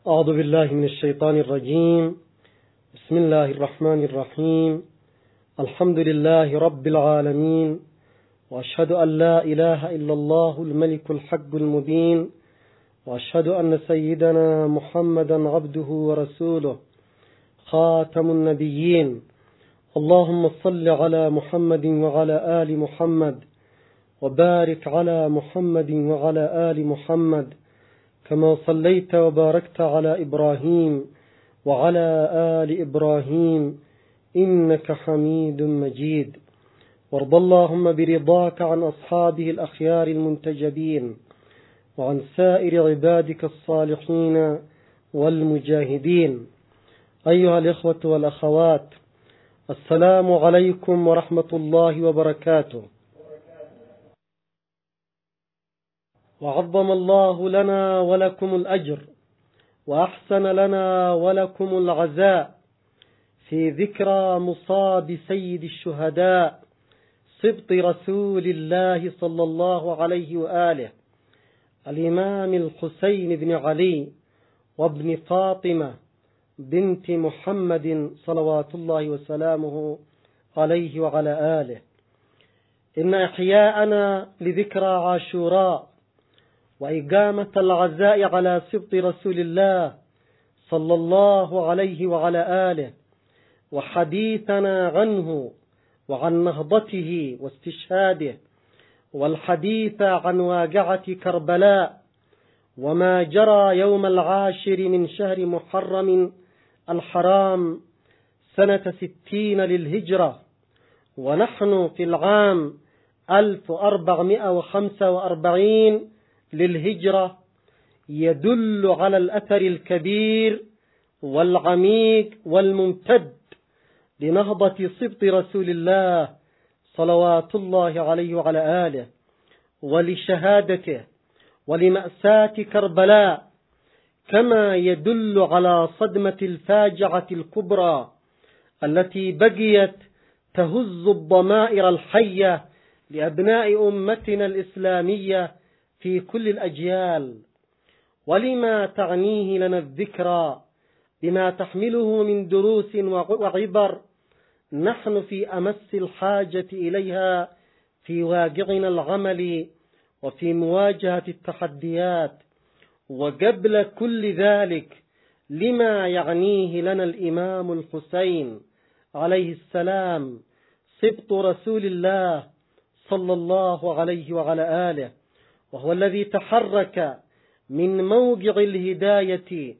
أعوذ بالله من الشيطان الرجيم. بسم الله الرحمن الرحيم. الحمد لله رب العالمين، وأشهد أن لا إله إلا الله الملك الحق المبين، وأشهد أن سيدنا محمدا عبده ورسوله خاتم النبيين. اللهم صل على محمد وعلى آل محمد، وبارك على محمد وعلى آل محمد كما صليت وباركت على إبراهيم وعلى آل إبراهيم إنك حميد مجيد. وارض اللهم برضاك عن أصحابه الأخيار المنتجبين، وعن سائر عبادك الصالحين والمجاهدين. أيها الإخوة والأخوات، السلام عليكم ورحمة الله وبركاته. وعظم الله لنا ولكم الأجر، وأحسن لنا ولكم العزاء في ذكرى مصاب سيد الشهداء سبط رسول الله صلى الله عليه وآله الإمام الحسين بن علي وابن فاطمة بنت محمد صلوات الله وسلامه عليه وعلى آله. إن إحياءنا لذكرى عاشوراء وإقامة العزاء على سبط رسول الله صلى الله عليه وعلى آله، وحديثنا عنه وعن نهضته واستشهاده، والحديث عن واقعة كربلاء وما جرى يوم 10 من شهر محرم الحرام سنة 60 للهجرة، ونحن في العام 1445 للهجرة، يدل على الأثر الكبير والعميق والممتد لنهضة سبط رسول الله صلوات الله عليه وعلى آله، ولشهادته، ولمأساة كربلاء، كما يدل على صدمة الفاجعة الكبرى التي بقيت تهز الضمائر الحية لأبناء أمتنا الإسلامية في كل الأجيال، ولما تعنيه لنا الذكرى بما تحمله من دروس وعبر نحن في أمس الحاجة إليها في واقعنا العملي وفي مواجهة التحديات. وقبل كل ذلك لما يعنيه لنا الإمام الحسين عليه السلام سبط رسول الله صلى الله عليه وعلى آله، وهو الذي تحرك من موقع الهداية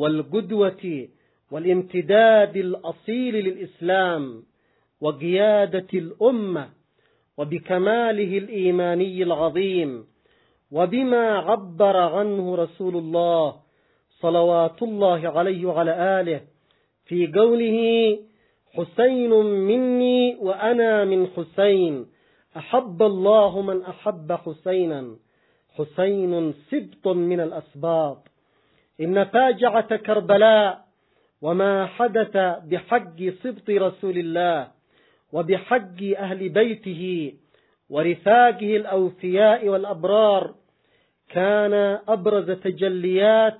والقدوة والامتداد الأصيل للإسلام وقيادة الأمة، وبكماله الإيماني العظيم، وبما عبر عنه رسول الله صلوات الله عليه وعلى آله في قوله: حسين مني وأنا من حسين، أحب الله من أحب حسينا، حسين سبط من الأسباط. إن فاجعة كربلاء وما حدث بحق سبط رسول الله وبحق أهل بيته ورفاقه الأوفياء والأبرار كان أبرز تجليات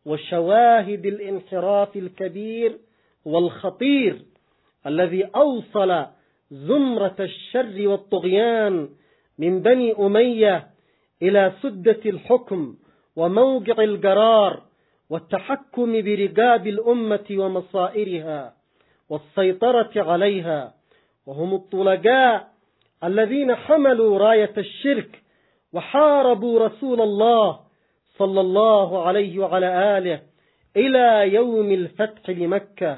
وشواهد الانحراف الكبير والخطير الذي أوصل زمرة الشر والطغيان من بني أمية إلى سدة الحكم وموقع القرار والتحكم برقاب الأمة ومصائرها والسيطرة عليها، وهم الطلقاء الذين حملوا راية الشرك وحاربوا رسول الله صلى الله عليه وعلى آله إلى يوم الفتح لمكة.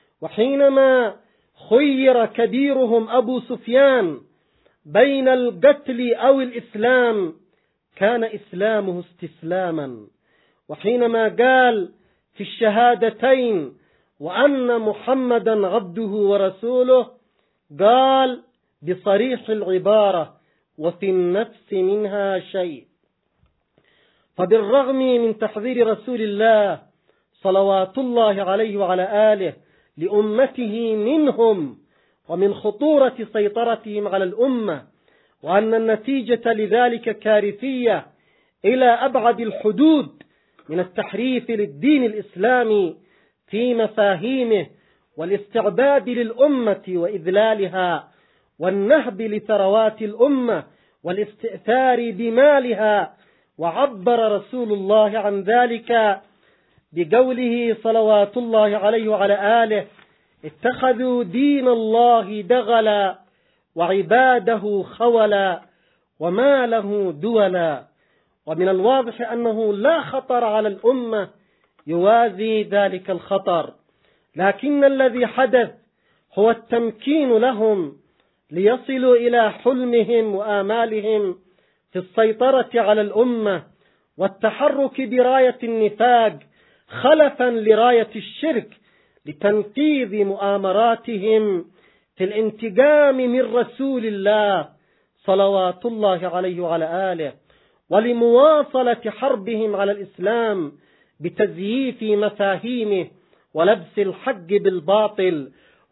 وحينما خير كبيرهم أبو سفيان بين القتل أو الإسلام كان إسلامه استسلاما، وحينما قال في الشهادتين وأن محمدا عبده ورسوله قال بصريح العبارة: وفي النفس منها شيء. فبالرغم من تحذير رسول الله صلوات الله عليه وعلى آله لأمته منهم ومن خطورة سيطرتهم على الأمة، وأن النتيجة لذلك كارثية إلى أبعد الحدود، من التحريف للدين الإسلامي في مفاهيمه والاستعباد للأمة وإذلالها والنهب لثروات الأمة والاستئثار بمالها. وعبر رسول الله عن ذلك بقوله صلوات الله عليه وعلى آله: اتخذوا دين الله دغلا وعباده خولا وما له دولا. ومن الواضح أنه لا خطر على الأمة يوازي ذلك الخطر، لكن الذي حدث هو التمكين لهم ليصلوا إلى حلمهم وآمالهم في السيطرة على الأمة والتحرك براية النفاق خلفا لراية الشرك، لتنفيذ مؤامراتهم في الانتقام من رسول الله صلوات الله عليه وعلى آله، ولمواصلة حربهم على الإسلام بتزييف مفاهيمه ولبس الحق بالباطل،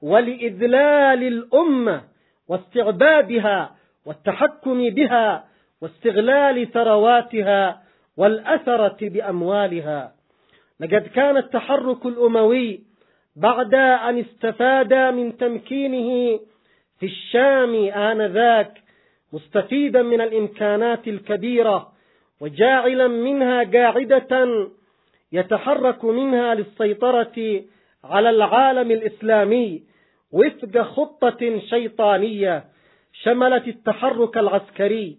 ولإذلال الأمة واستعبادها والتحكم بها واستغلال ثرواتها والأثرة بأموالها. لقد كان التحرك الأموي بعد أن استفاد من تمكينه في الشام آنذاك مستفيدا من الإمكانات الكبيرة وجاعلا منها قاعدة يتحرك منها للسيطرة على العالم الإسلامي وفق خطة شيطانية شملت التحرك العسكري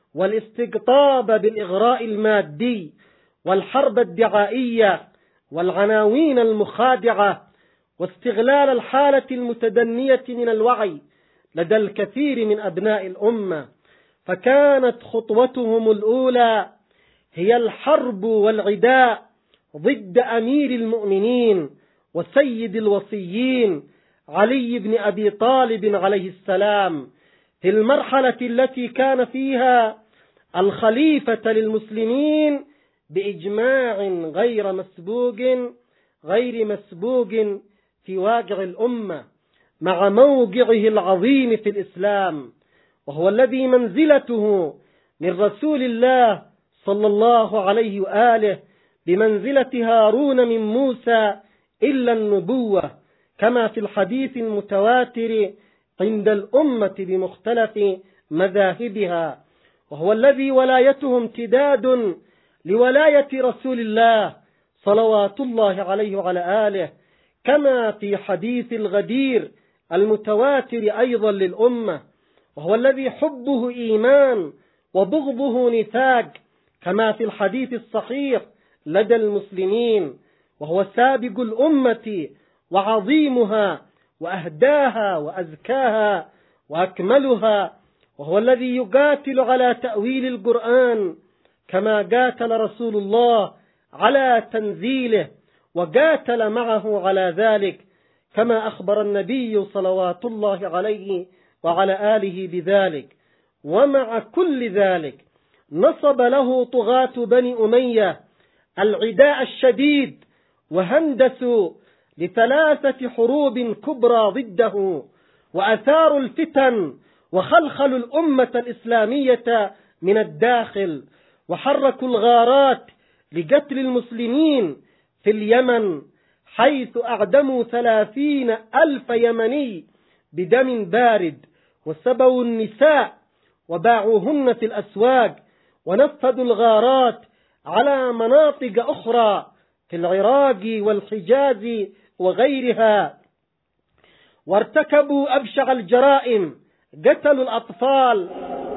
والاستقطاب بالإغراء المادي والحرب الدعائية والعناوين المخادعة واستغلال الحالة المتدنية من الوعي لدى الكثير من أبناء الأمة. فكانت خطوتهم الأولى هي الحرب والعداء ضد أمير المؤمنين وسيد الوصيين علي بن أبي طالب عليه السلام في المرحلة التي كان فيها الخليفة للمسلمين بإجماع غير مسبوق في واقع الأمة، مع موقعه العظيم في الإسلام، وهو الذي منزلته من رسول الله صلى الله عليه وآله بمنزلة هارون من موسى إلا النبوة، كما في الحديث المتواتر عند الأمة بمختلف مذاهبها، وهو الذي ولايته امتداد لولاية رسول الله صلوات الله عليه وعلى آله، كما في حديث الغدير المتواتر أيضا للأمة، وهو الذي حبه إيمان وبغضه نفاق، كما في الحديث الصحيح لدى المسلمين، وهو سابق الأمة وعظيمها وأهداها وأزكاها وأكملها، وهو الذي يقاتل على تأويل القرآن كما قاتل رسول الله على تنزيله، وقاتل معه على ذلك كما أخبر النبي صلوات الله عليه وعلى آله بذلك. ومع كل ذلك نصب له طغاة بني أمية العداء الشديد، وهندسوا ل3 حروب كبرى ضده، وأثاروا الفتن وخلخلوا الأمة الإسلامية من الداخل، وحركوا الغارات لقتل المسلمين في اليمن، حيث أعدموا 30,000 يمني بدم بارد، وسبوا النساء وباعوهن في الأسواق، ونفذوا الغارات على مناطق أخرى في العراق والحجاز وغيرها، وارتكبوا أبشع الجرائم، قتلوا الأطفال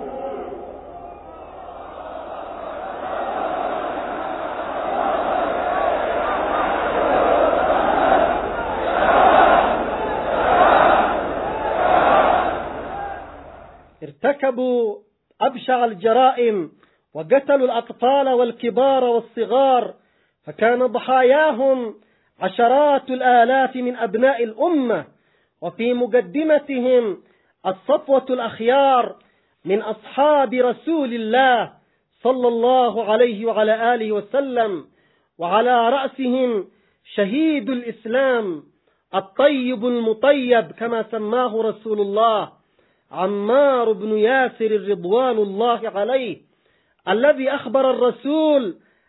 وقتلوا الأطفال والكبار والصغار، فكان ضحاياهم عشرات الآلاف من أبناء الأمة، وفي مقدمتهم الصفوة الأخيار من أصحاب رسول الله صلى الله عليه وعلى آله وسلم، وعلى رأسهم شهيد الإسلام الطيب المطيب كما سماه رسول الله عمار بن ياسر رضوان الله عليه، الذي أخبر الرسول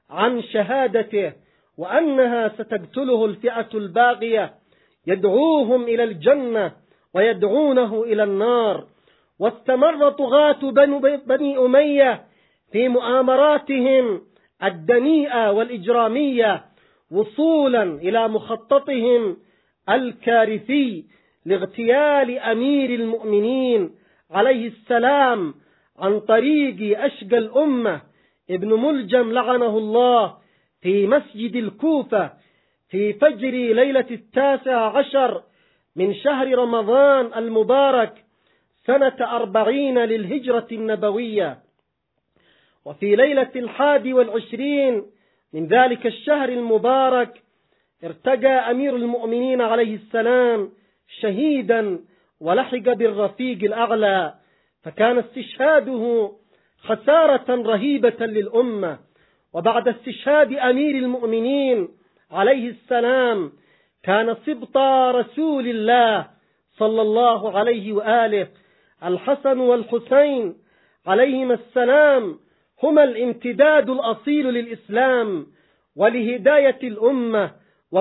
عن شهادته وأنها ستقتله الفئة الباغية، يدعوهم إلى الجنة ويدعونه إلى النار. واستمر طغاة بني أمية في مؤامراتهم الدنيئة والإجرامية وصولا إلى مخططهم الكارثي لاغتيال أمير المؤمنين عليه السلام عن طريق أشقى الأمة ابن ملجم لعنه الله في مسجد الكوفة في فجر ليلة 19 من شهر رمضان المبارك سنة 40 للهجرة النبوية. وفي ليلة 21 من ذلك الشهر المبارك ارتجى أمير المؤمنين عليه السلام شهيدا ولحق بالرفيق الأعلى، فكان استشهاده خسارة رهيبة للأمة. وبعد استشهاد أمير المؤمنين عليه السلام كان سبط رسول الله صلى الله عليه وآله الحسن والحسين عليهما السلام هما الامتداد الأصيل للإسلام ولهداية الأمة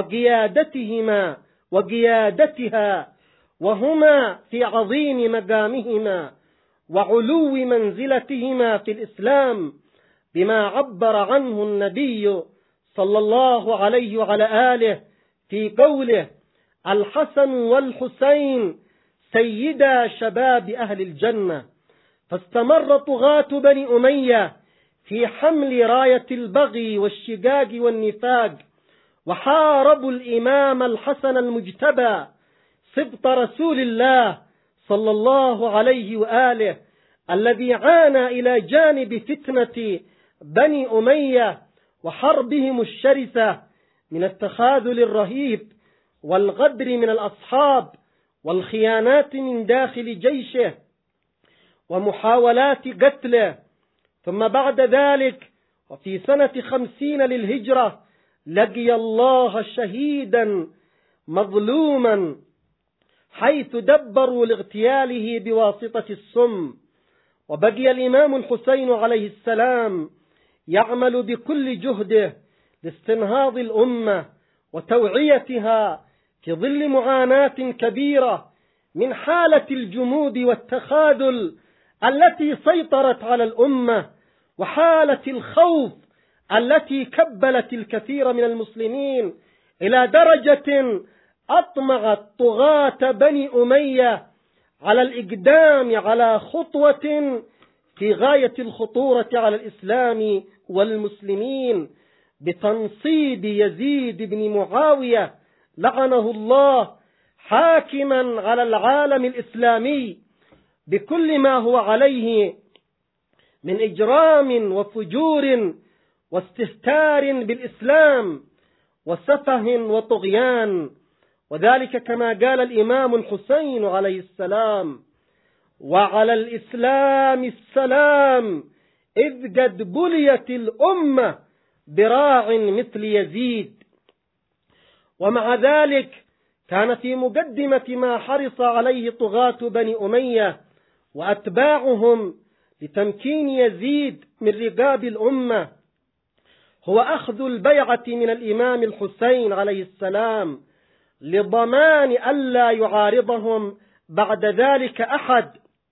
وقيادتها، وهما في عظيم مقامهما وعلو منزلتهما في الإسلام بما عبر عنه النبي صلى الله عليه وعلى آله في قوله: الحسن والحسين سيدا شباب أهل الجنة. فاستمر طغاة بني أمية في حمل راية البغي والشقاق والنفاق، وحاربوا الإمام الحسن المجتبى سبط رسول الله صلى الله عليه وآله الذي عانى إلى جانب فتنة بني أمية وحربهم الشرسة من التخاذل الرهيب والغدر من الأصحاب والخيانات من داخل جيشه ومحاولات قتله. ثم بعد ذلك وفي سنة 50 للهجرة لقي الله شهيدا مظلوما حيث دبروا لاغتياله بواسطة السم. وبقي الإمام الحسين عليه السلام يعمل بكل جهده لاستنهاض الأمة وتوعيتها في ظل معاناة كبيرة من حالة الجمود والتخاذل التي سيطرت على الأمة، وحالة الخوف التي كبلت الكثير من المسلمين إلى درجة أطمعت طغاة بني أمية على الإقدام على خطوة في غاية الخطورة على الإسلام والمسلمين بتنصيب يزيد بن معاوية لعنه الله حاكما على العالم الإسلامي بكل ما هو عليه من إجرام وفجور واستهتار بالإسلام وسفه وطغيان. وذلك كما قال الإمام الحسين عليه السلام: وعلى الإسلام السلام إذ قد بليت الأمة براع مثل يزيد. ومع ذلك كان في مقدمة ما حرص عليه طغاة بني أمية وأتباعهم لتمكين يزيد من رقاب الأمة هو أخذ البيعة من الإمام الحسين عليه السلام لضمان ألا يعارضهم بعد ذلك أحد.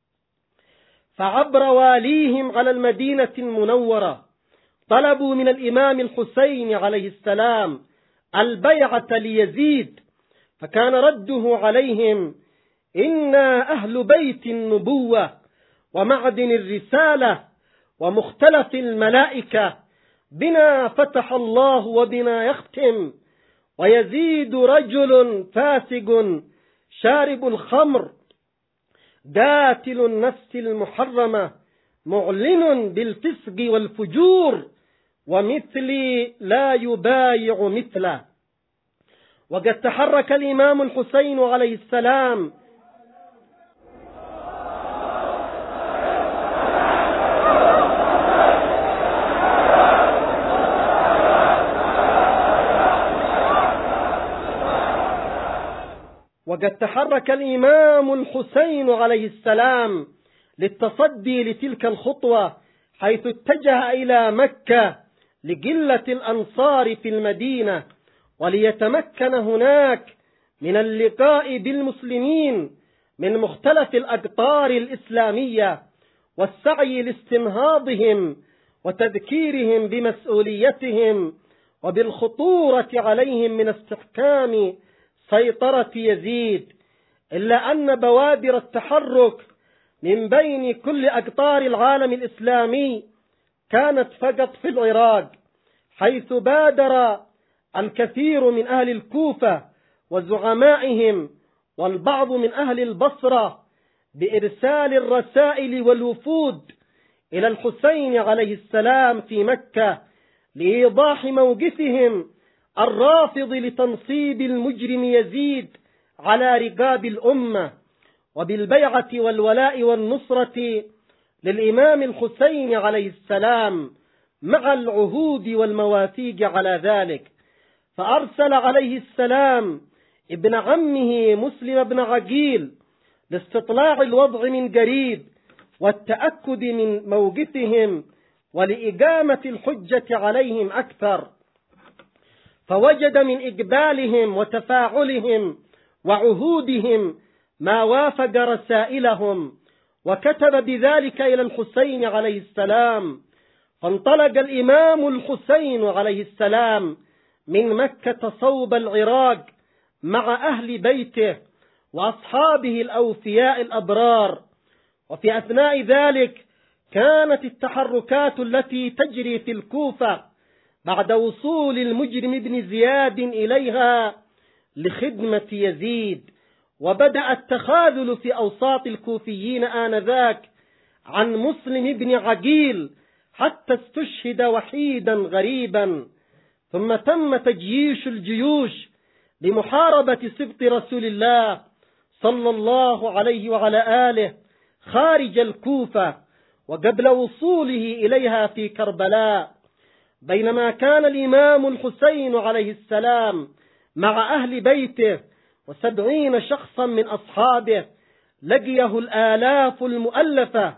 فعبر واليهم على المدينة المنورة طلبوا من الإمام الحسين عليه السلام البيعة ليزيد، فكان رده عليهم: إنا أهل بيت النبوة ومعدن الرسالة ومختلف الملائكة، بنا فتح الله وبنا يختم، ويزيد رجل فاسق شارب الخمر قاتل النفس المحرمة معلن بالفسق والفجور، ومثلي لا يبايع مثله. وقد تحرك الإمام الحسين عليه السلام عليه السلام للتصدي لتلك الخطوة، حيث اتجه إلى مكة لقلة الأنصار في المدينة، وليتمكن هناك من اللقاء بالمسلمين من مختلف الأقطار الإسلامية والسعي لاستنهاضهم وتذكيرهم بمسؤوليتهم وبالخطورة عليهم من استحكام سيطرة يزيد. إلا أن بوادر التحرك من بين كل أقطار العالم الإسلامي كانت فقط في العراق، حيث بادر الكثير من أهل الكوفة وزعمائهم والبعض من أهل البصرة بإرسال الرسائل والوفود إلى الحسين عليه السلام في مكة لإيضاح موقفهم الرافض لتنصيب المجرم يزيد على رقاب الأمة، وبالبيعة والولاء والنصرة للإمام الحسين عليه السلام مع العهود والمواثيق على ذلك. فأرسل عليه السلام ابن عمه مسلم بن عقيل لاستطلاع الوضع من قريب والتأكد من موقفهم ولإقامة الحجة عليهم أكثر، فوجد من إقبالهم وتفاعلهم وعهودهم ما وافق رسائلهم، وكتب بذلك إلى الحسين عليه السلام. فانطلق الإمام الحسين عليه السلام من مكة صوب العراق مع أهل بيته وأصحابه الأوفياء الأبرار. وفي أثناء ذلك كانت التحركات التي تجري في الكوفة بعد وصول المجرم ابن زياد إليها لخدمة يزيد، وبدأ التخاذل في أوساط الكوفيين آنذاك عن مسلم بن عقيل حتى استشهد وحيدا غريبا. ثم تم تجييش الجيوش لمحاربة سبط رسول الله صلى الله عليه وعلى آله خارج الكوفة وقبل وصوله إليها في كربلاء. بينما كان الإمام الحسين عليه السلام مع أهل بيته و70 شخصا من أصحابه، لقيه الآلاف المؤلفة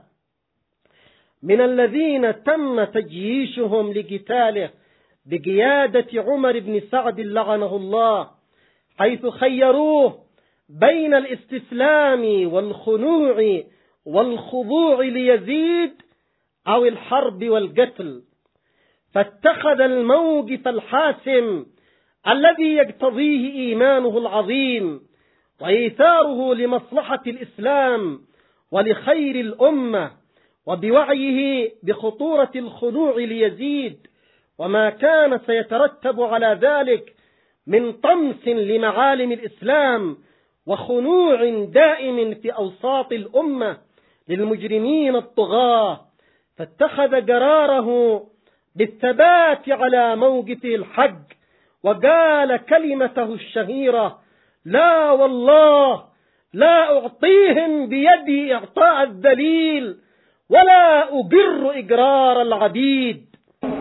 من الذين تم تجييشهم لقتاله بقيادة عمر بن سعد لعنه الله، حيث خيروه بين الاستسلام والخنوع والخضوع ليزيد أو الحرب والقتل، فاتخذ الموقف الحاسم الذي يقتضيه إيمانه العظيم وإيثاره لمصلحة الإسلام ولخير الأمة، وبوعيه بخطورة الخضوع ليزيد وما كان سيترتب على ذلك من طمس لمعالم الإسلام وخنوع دائم في أوساط الأمة للمجرمين الطغاة. فاتخذ قراره بالثبات على موقفه الحق، وقال كلمته الشهيرة: لا والله لا أعطيهم بيدي إعطاء الذليل ولا أقر إقرار العبيد.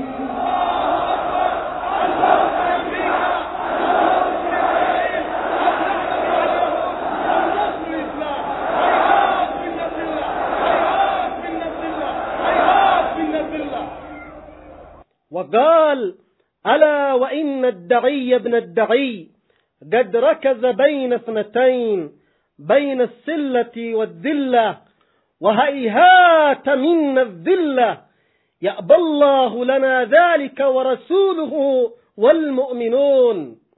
وقال: ألا وإن الدعي ابن الدعي قد ركز بين اثنتين، بين السلة والذلة، وهيهات منا الذلة، يأبى الله لنا ذلك ورسوله والمؤمنون.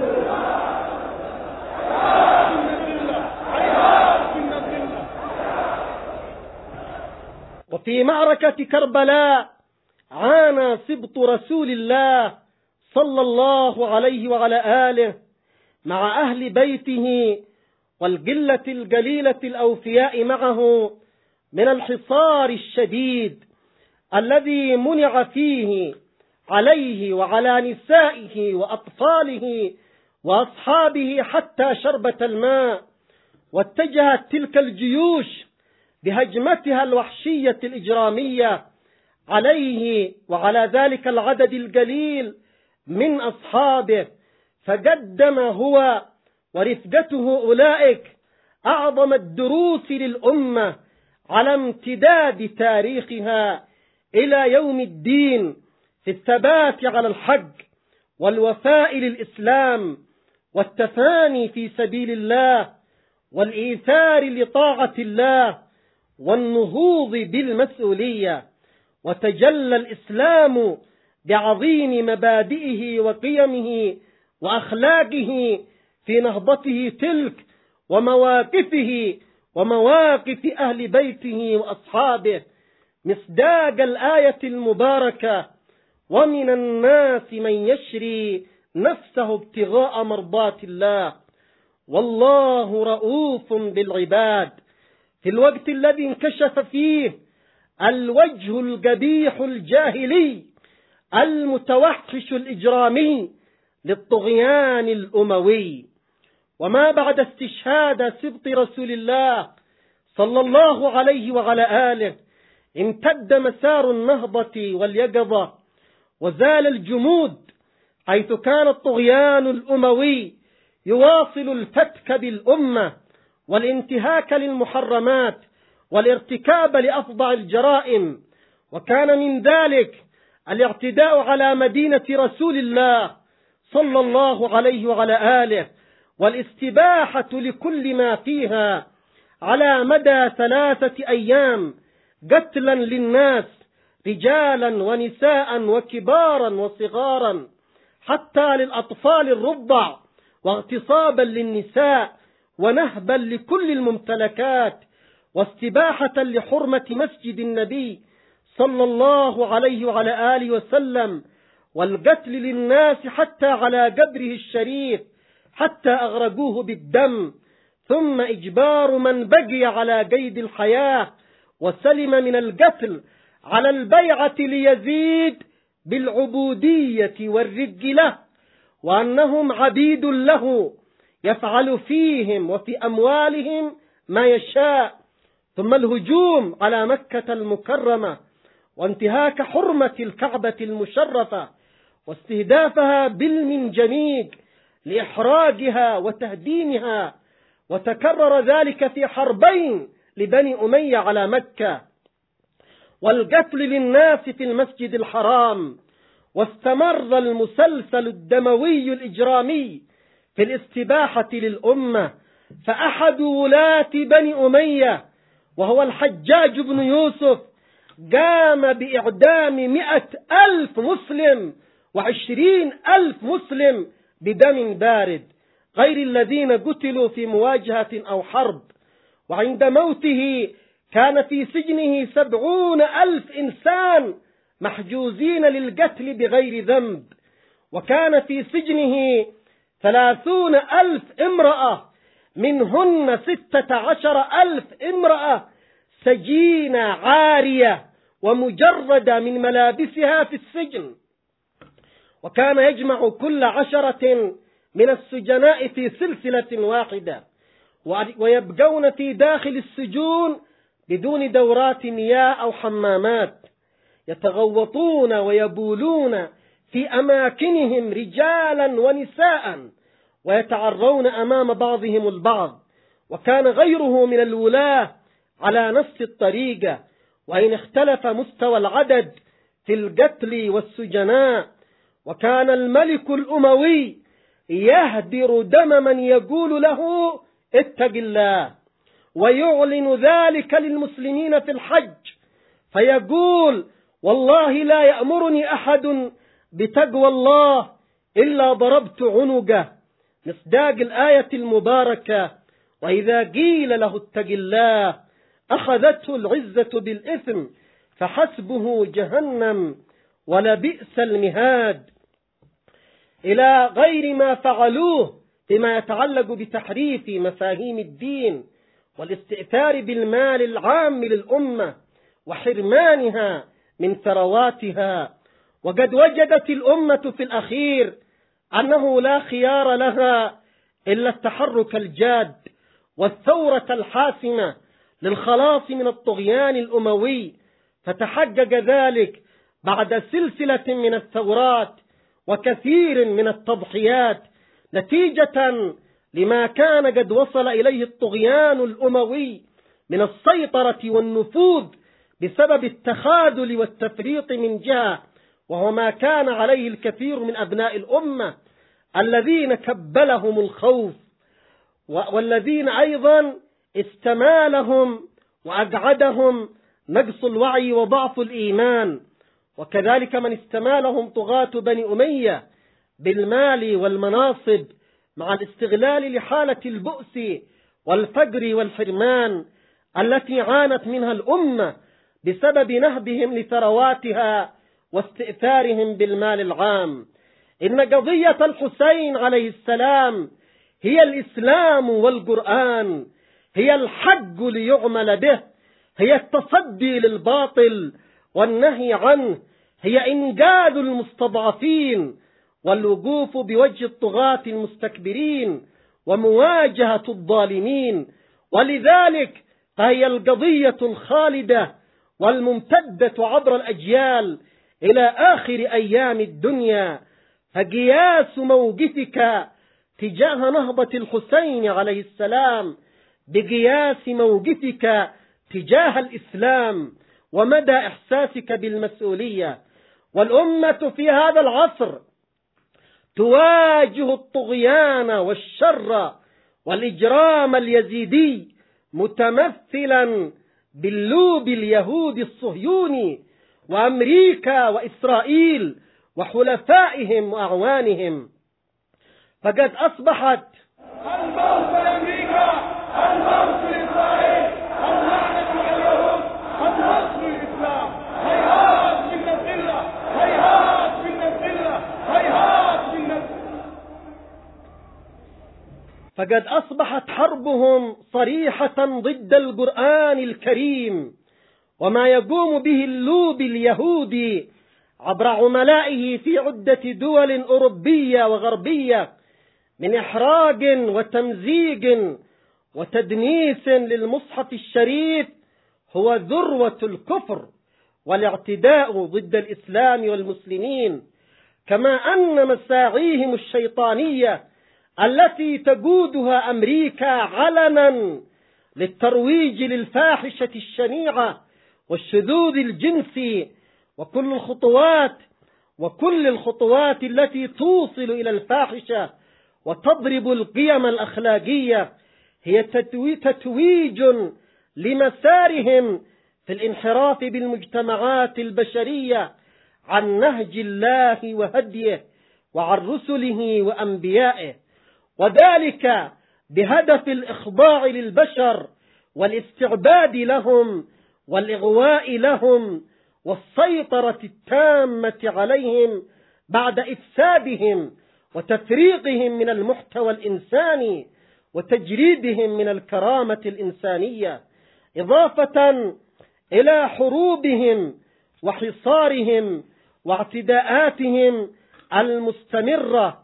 وفي معركة كربلاء عانى سبط رسول الله صلى الله عليه وعلى آله مع أهل بيته والقلة القليلة الأوفياء معه من الحصار الشديد الذي منع فيه عليه وعلى نسائه وأطفاله وأصحابه حتى شربة الماء. واتجهت تلك الجيوش بهجمتها الوحشية الإجرامية عليه وعلى ذلك العدد القليل من أصحابه، فقدم هو ورفقته أولئك أعظم الدروس للأمة على امتداد تاريخها إلى يوم الدين، في الثبات على الحق والوفاء للإسلام والتفاني في سبيل الله والإيثار لطاعة الله والنهوض بالمسؤولية. وتجلى الإسلام بعظيم مبادئه وقيمه وأخلاقه في نهضته تلك ومواقفه ومواقف أهل بيته وأصحابه، مصداق الآية المباركة: ومن الناس من يشري نفسه ابتغاء مرضات الله والله رؤوف بالعباد. في الوقت الذي انكشف فيه الوجه القبيح الجاهلي المتوحش الإجرامي للطغيان الأموي، وما بعد استشهاد سبط رسول الله صلى الله عليه وعلى آله امتد مسار النهضة واليقظة وزال الجمود، حيث كان الطغيان الأموي يواصل الفتك بالأمة والانتهاك للمحرمات والارتكاب لأفظع الجرائم. وكان من ذلك الاعتداء على مدينة رسول الله صلى الله عليه وعلى آله والاستباحة لكل ما فيها على مدى 3 أيام، قتلا للناس رجالا ونساء وكبارا وصغارا حتى للأطفال الرضع، واغتصابا للنساء ونهبا لكل الممتلكات، واستباحة لحرمة مسجد النبي صلى الله عليه وعلى آله وسلم، والقتل للناس حتى على قبره الشريف حتى أغرقوه بالدم، ثم إجبار من بقي على قيد الحياة وسلم من القتل على البيعة ليزيد بالعبودية والرق له، وأنهم عبيد له يفعل فيهم وفي أموالهم ما يشاء. ثم الهجوم على مكة المكرمة وانتهاك حرمة الكعبة المشرفة واستهدافها بالمنجنيق لإحراجها وتهديمها، وتكرر ذلك في حربين لبني أمية على مكة، والقتل للناس في المسجد الحرام. واستمر المسلسل الدموي الإجرامي في الاستباحة للأمة، فأحد ولاة بني أمية وهو الحجاج بن يوسف قام بإعدام 100,000 مسلم و20,000 مسلم بدم بارد، غير الذين قتلوا في مواجهة أو حرب. وعند موته كان في سجنه 70,000 إنسان محجوزين للقتل بغير ذنب، وكان في سجنه 30,000 امرأة، منهن 16,000 امرأة سجينة عارية ومجردة من ملابسها في السجن. وكان يجمع كل 10 من السجناء في سلسلة واحدة، ويبقون في داخل السجون بدون دورات مياه أو حمامات، يتغوطون ويبولون في أماكنهم رجالا ونساء، ويتعرون أمام بعضهم البعض. وكان غيره من الولاة على نفس الطريقة، وإن اختلف مستوى العدد في القتل والسجناء. وكان الملك الأموي يهدر دم من يقول له اتق الله، ويعلن ذلك للمسلمين في الحج، فيقول والله لا يأمرني أحد بتقوى الله إلا ضربت عنقه، مصداق الآية المباركة: وإذا قيل له اتق الله أخذته العزة بالإثم فحسبه جهنم ولبئس المهاد، إلى غير ما فعلوه فيما يتعلق بتحريف مفاهيم الدين والاستئثار بالمال العام للأمة وحرمانها من ثرواتها. وقد وجدت الأمة في الأخير أنه لا خيار لها إلا التحرك الجاد والثورة الحاسمة للخلاص من الطغيان الأموي، فتحقق ذلك بعد سلسلة من الثورات وكثير من التضحيات، نتيجة لما كان قد وصل إليه الطغيان الأموي من السيطرة والنفوذ بسبب التخاذل والتفريط من جهة، وهو ما كان عليه الكثير من أبناء الأمة الذين كبلهم الخوف، والذين أيضا استمالهم وأقعدهم نقص الوعي وضعف الإيمان، وكذلك من استمالهم طغاة بني أمية بالمال والمناصب مع الاستغلال لحالة البؤس والفقر والحرمان التي عانت منها الأمة بسبب نهبهم لثرواتها واستئثارهم بالمال العام. إن قضية الحسين عليه السلام هي الإسلام والقرآن، هي الحق ليعمل به، هي التصدي للباطل والنهي عنه، هي إنقاذ المستضعفين والوقوف بوجه الطغاة المستكبرين ومواجهة الظالمين. ولذلك فهي القضية الخالدة والممتدة عبر الأجيال إلى آخر أيام الدنيا. فقياس موقفك تجاه نهضة الحسين عليه السلام بقياس موقفك تجاه الإسلام ومدى إحساسك بالمسؤولية. والأمة في هذا العصر تواجه الطغيان والشر والإجرام اليزيدي متمثلا باللوب اليهودي الصهيوني وأمريكا وإسرائيل وحلفائهم وأعوانهم. فقد أصبحت الموت لأمريكا، الموت لإسرائيل، اللعنة على اليهود، النصر للإسلام. هيهات من الذلة، هيهات من الذلة، هيهات من الذلة. فقد أصبحت حربهم صريحة ضد القرآن الكريم وما يقوم به اللوب اليهودي عبر عملائه في عدة دول أوروبية وغربية من إحراق وتمزيق وتدنيس للمصحف الشريف هو ذروة الكفر والاعتداء ضد الإسلام والمسلمين. كما أن مساعيهم الشيطانية التي تقودها أمريكا علنا للترويج للفاحشة الشنيعة والشذوذ الجنسي وكل الخطوات التي توصل إلى الفاحشة وتضرب القيم الأخلاقية هي تتويج لمسارهم في الانحراف بالمجتمعات البشرية عن نهج الله وهديه وعن رسله وأنبيائه، وذلك بهدف الإخضاع للبشر والاستعباد لهم والإغواء لهم والسيطرة التامة عليهم بعد إفسادهم وتفريقهم من المحتوى الإنساني وتجريدهم من الكرامة الإنسانية، إضافة إلى حروبهم وحصارهم واعتداءاتهم المستمرة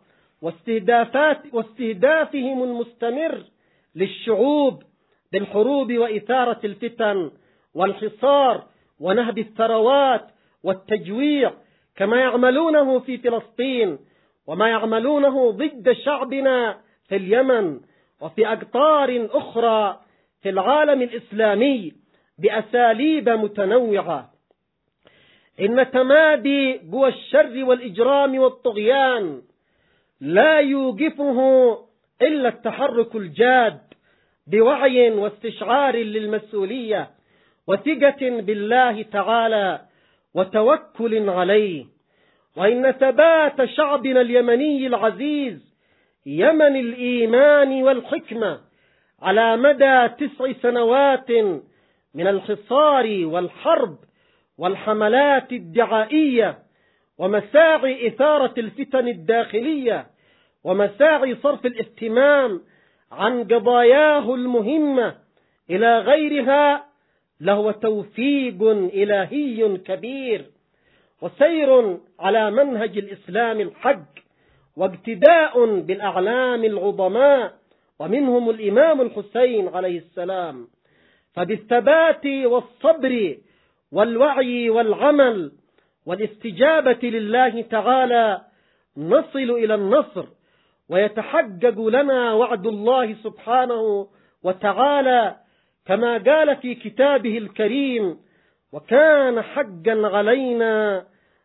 واستهدافهم المستمر للشعوب بالحروب وإثارة الفتن والحصار ونهب الثروات والتجويع كما يعملونه في فلسطين وما يعملونه ضد شعبنا في اليمن وفي أقطار أخرى في العالم الإسلامي بأساليب متنوعة. إن تمادي قوى الشر والإجرام والطغيان لا يوقفه إلا التحرك الجاد بوعي واستشعار للمسؤولية وثقة بالله تعالى وتوكل عليه. وإن ثبات شعبنا اليمني العزيز يمن الإيمان والحكمة على مدى 9 سنوات من الحصار والحرب والحملات الدعائية ومساعي إثارة الفتن الداخلية ومساعي صرف الاهتمام عن قضاياه المهمة إلى غيرها لهو توفيق إلهي كبير وسير على منهج الإسلام الحق واقتداء بالأعلام العظماء ومنهم الإمام الحسين عليه السلام. فبالثبات والصبر والوعي والعمل والاستجابة لله تعالى نصل إلى النصر ويتحقق لنا وعد الله سبحانه وتعالى كما قال في كتابه الكريم: وكان حقا علينا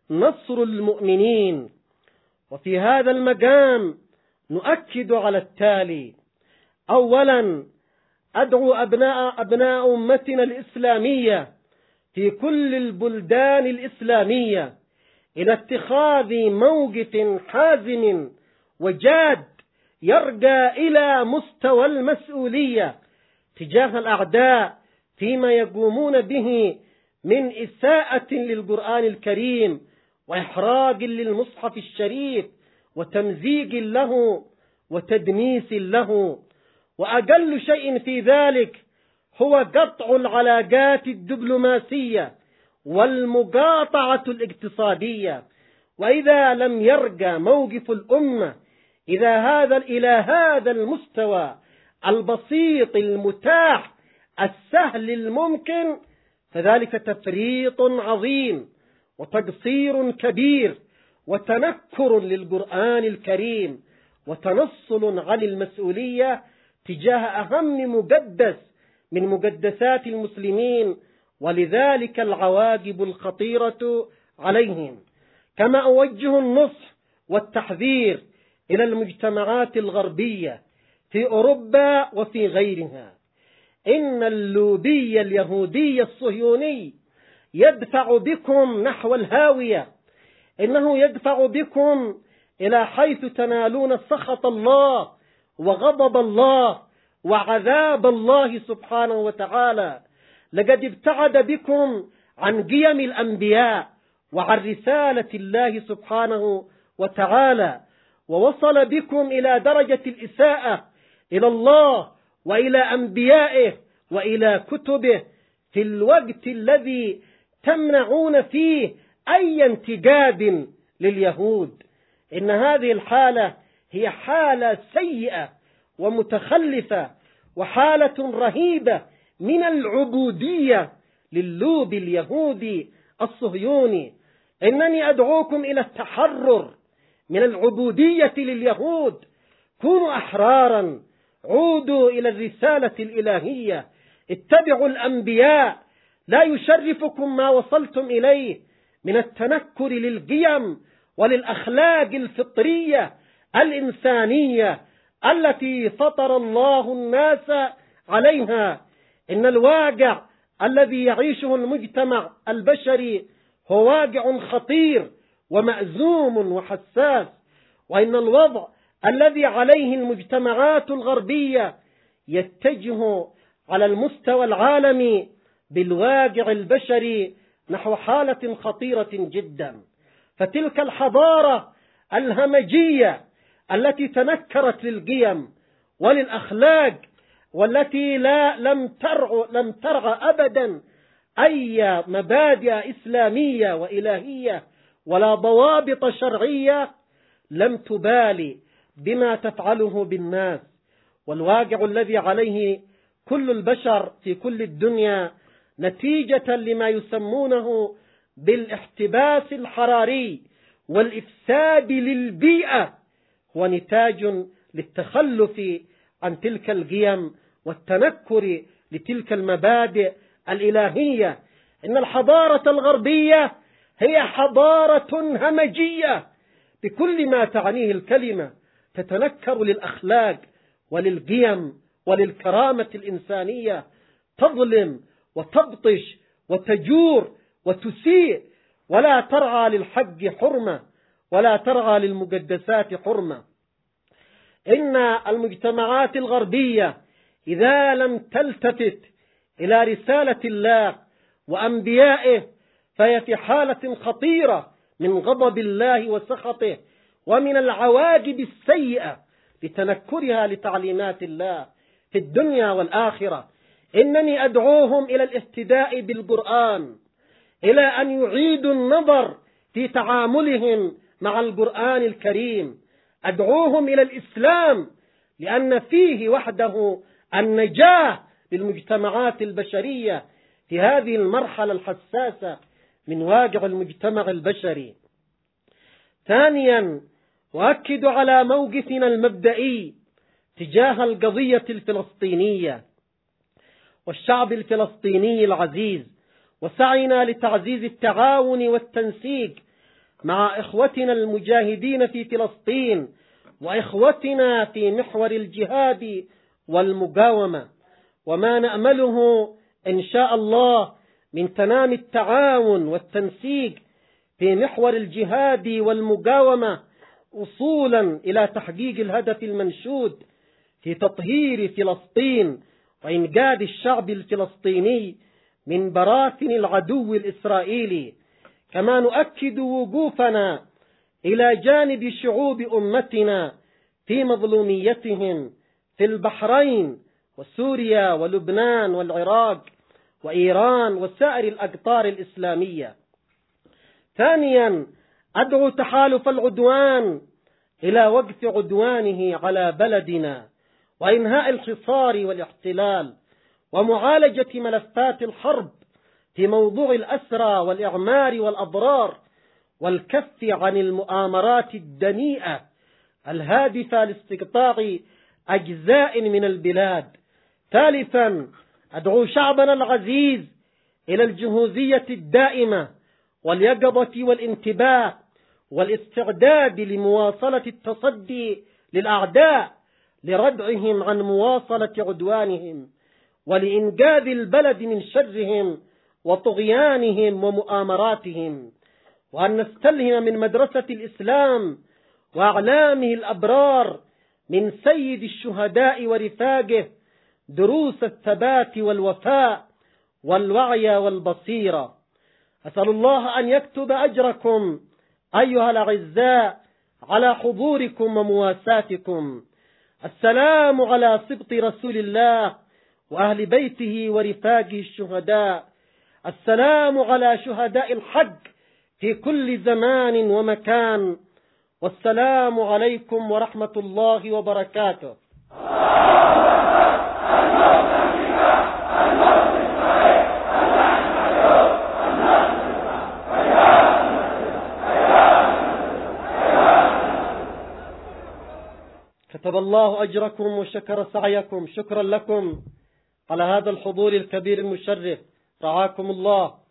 نصر المؤمنين. وفي هذا المقام نؤكد على التالي: أولا، أدعو أبناء أمتنا الإسلامية في كل البلدان الإسلامية إلى اتخاذ موقف حازم وجاد يرجى إلى مستوى المسؤولية تجاه الأعداء فيما يقومون به من إساءة للقرآن الكريم وإحراج للمصحف الشريف وتمزيق له وتدنيس له. وأقل شيء في ذلك هو قطع العلاقات الدبلوماسية والمقاطعة الاقتصادية. وإذا لم يرجى موقف الأمة إلى هذا المستوى البسيط المتاح السهل الممكن، فذلك تفريط عظيم وتقصير كبير وتنكر للقرآن الكريم وتنصل عن المسؤولية تجاه أهم مقدس من مقدسات المسلمين، ولذلك العواقب الخطيرة عليهم. كما أوجه النصح والتحذير إلى المجتمعات الغربية في أوروبا وفي غيرها. إن اللوبي اليهودي الصهيوني يدفع بكم نحو الهاوية، إنه يدفع بكم إلى حيث تنالون سخط الله وغضب الله وعذاب الله سبحانه وتعالى. لقد ابتعد بكم عن قيم الأنبياء وعن رسالة الله سبحانه وتعالى، ووصل بكم إلى درجة الإساءة إلى الله وإلى أنبيائه وإلى كتبه في الوقت الذي تمنعون فيه أي انتقاد لليهود. إن هذه الحالة هي حالة سيئة ومتخلفة وحالة رهيبة من العبودية للوب اليهودي الصهيوني. إنني أدعوكم إلى التحرر من العبودية لليهود. كونوا أحرارا، عودوا إلى الرسالة الإلهية، اتبعوا الأنبياء. لا يشرفكم ما وصلتم إليه من التنكر للقيم وللأخلاق الفطرية الإنسانية التي فطر الله الناس عليها. إن الواقع الذي يعيشه المجتمع البشري هو واقع خطير ومأزوم وحساس، وإن الوضع الذي عليه المجتمعات الغربية يتجه على المستوى العالمي بالواقع البشري نحو حالة خطيرة جدا. فتلك الحضارة الهمجية التي تنكرت للقيم وللأخلاق والتي لم ترعى أبدا أي مبادئ إسلامية وإلهية ولا ضوابط شرعية، لم تبالي بما تفعله بالناس. والواقع الذي عليه كل البشر في كل الدنيا نتيجة لما يسمونه بالاحتباس الحراري والإفساد للبيئة هو نتاج للتخلف عن تلك القيم والتنكر لتلك المبادئ الإلهية. إن الحضارة الغربية هي حضارة همجية بكل ما تعنيه الكلمة، تتنكر للأخلاق وللقيم وللكرامة الإنسانية، تظلم وتبطش وتجور وتسيء، ولا ترعى للحق حرمة ولا ترعى للمقدسات حرمة. إن المجتمعات الغربية إذا لم تلتفت إلى رسالة الله وأنبيائه فهي في حالة خطيرة من غضب الله وسخطه ومن العواقب السيئة لتنكرها لتعليمات الله في الدنيا والآخرة. إنني أدعوهم إلى الاهتداء بالقرآن، إلى أن يعيدوا النظر في تعاملهم مع القرآن الكريم. أدعوهم إلى الإسلام لأن فيه وحده النجاة للمجتمعات البشرية في هذه المرحلة الحساسة من واقع المجتمع البشري. ثانيا، أؤكد على موقفنا المبدئي تجاه القضية الفلسطينية والشعب الفلسطيني العزيز، وسعينا لتعزيز التعاون والتنسيق مع إخوتنا المجاهدين في فلسطين وإخوتنا في محور الجهاد والمقاومة، وما نأمله إن شاء الله من تمام التعاون والتنسيق في محور الجهاد والمقاومة وصولا إلى تحقيق الهدف المنشود في تطهير فلسطين وإنقاذ الشعب الفلسطيني من براثن العدو الإسرائيلي. كما نؤكد وقوفنا إلى جانب شعوب أمتنا في مظلوميتهم في البحرين وسوريا ولبنان والعراق وإيران وسائر الأقطار الإسلامية. ثانيا، أدعو تحالف العدوان إلى وقف عدوانه على بلدنا وإنهاء الحصار والاحتلال ومعالجة ملفات الحرب في موضوع الأسرى والإعمار والأضرار والكف عن المؤامرات الدنيئة الهادفة لاستقطاع أجزاء من البلاد. ثالثا، أدعو شعبنا العزيز إلى الجهوزية الدائمة واليقظة والانتباه والاستعداد لمواصلة التصدي للأعداء لردعهم عن مواصلة عدوانهم ولإنقاذ البلد من شرهم وطغيانهم ومؤامراتهم، وأن نستلهم من مدرسة الإسلام وأعلامه الأبرار من سيد الشهداء ورفاقه دروس الثبات والوفاء والوعي والبصيرة. أسأل الله أن يكتب أجركم أيها الأعزاء على حضوركم ومواساتكم. السلام على سبط رسول الله وأهل بيته ورفاقه الشهداء. السلام على شهداء الحق في كل زمان ومكان. والسلام عليكم ورحمة الله وبركاته. كتب الله أجركم وشكر سعيكم. شكرا لكم على هذا الحضور الكبير المشرف. رعاكم الله.